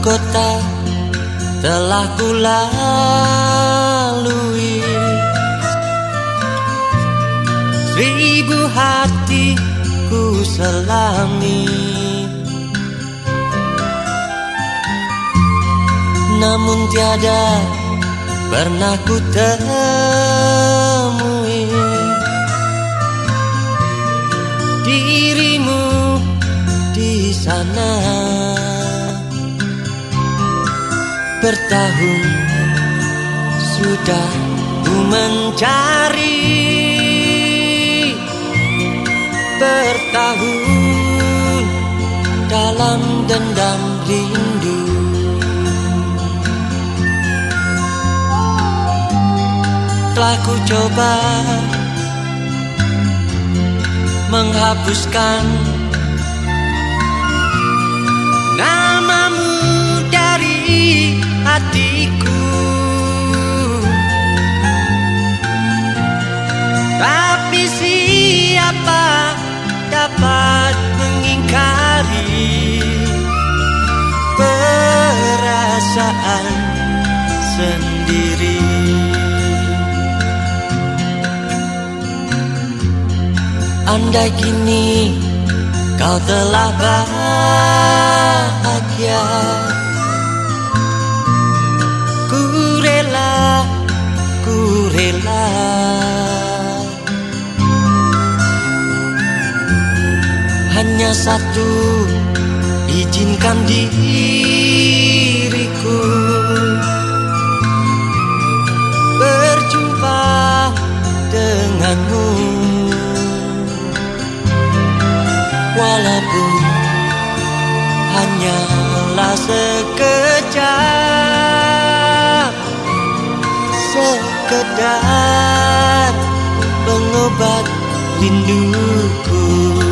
kota telah kulalui, 1000 hati ku selami, namun tiada pernah ku temui dirimu di sana. Bertahun sudah ku mencari, bertahun dalam dendam rindu. Telah ku coba menghapuskan namamu dari hatiku, tapi siapa dapat mengingkari perasaan sendiri. Andai kini kau telah bahagia, ku rela, ku rela. Hanya satu, izinkan diriku berjumpa denganmu, walaupun hanyalah sekejap, sekedar pengobat rinduku.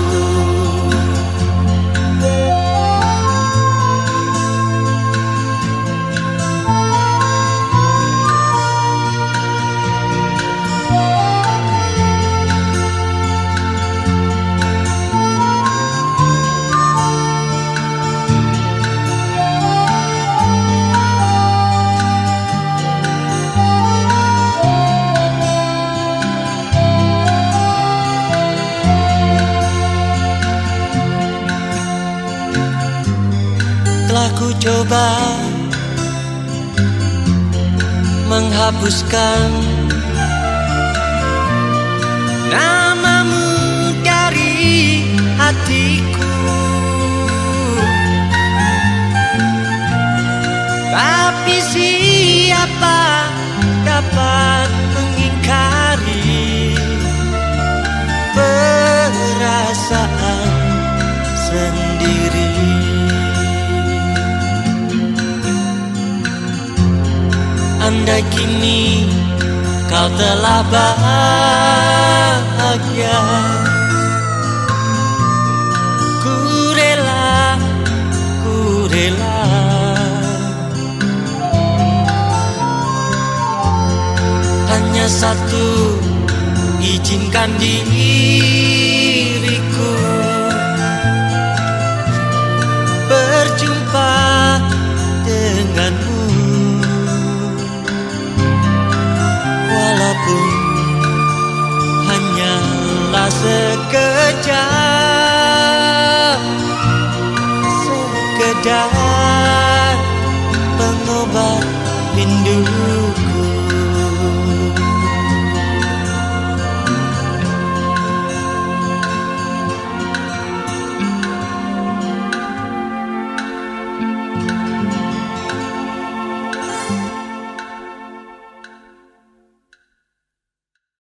Telah ku coba menghapuskan namamu dari hatiku, tapi siapa dapat mengingkari perasaan sendiri. Andai kini kau telah bahagia, ku rela, ku rela. Hanya satu, izinkan diriku berjumpa denganmu, walaupun hanyalah sekejap, sekedar pengobat rindu.